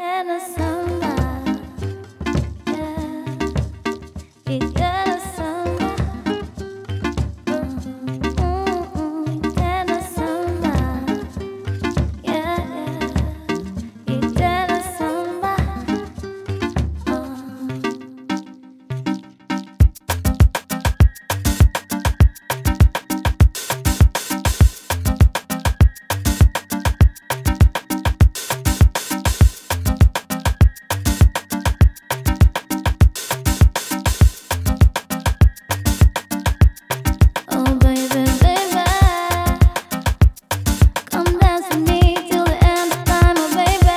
Eterna samba, yeah. Eterna samba, eterna samba, yeah, yeah. Eterna samba, oh baby, baby, come dance with me till the end of time, oh baby.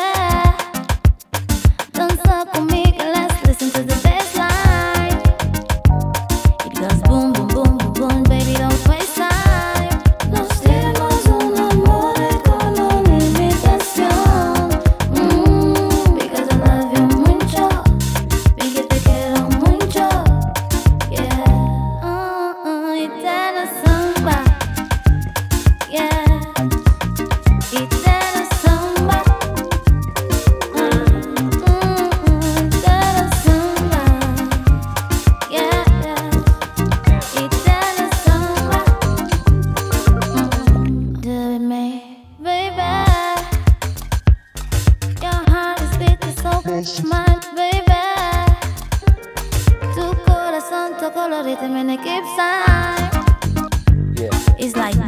Don't stop with me, let's listen to the bass line. It goes boom, boom, boom, boom, boom, baby, don't waste time. Nos dimos un amor con limitación. Because I love you mucho, porque te quiero mucho, yeah. Eterna samba, yeah. Eterna samba, eterna samba, yeah, yeah. Eterna samba, do it me, baby. Your heart is beating so much, mine, baby. Tu corazón, tu colorito, me keep sign. Yeah. It's like